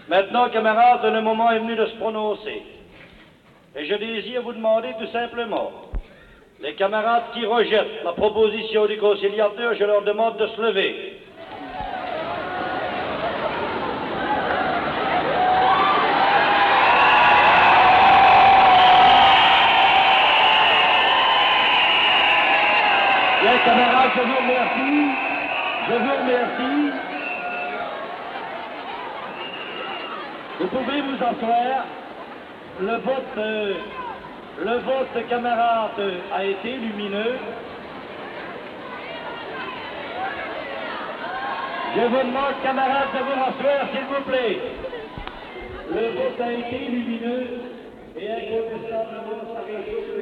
Maintenant, camarades, le moment est venu de se prononcer. Et je désire vous demander tout simplement, les camarades qui rejettent la proposition du conciliateur, je leur demande de se lever. Bien, camarades, je vous remercie. Je vous remercie. Vous pouvez vous asseoir. Le vote, camarades, a été lumineux. Je vous demande, camarades, de vous rasseoir, s'il vous plaît. Le vote a été lumineux et incontestablement, ça réussit.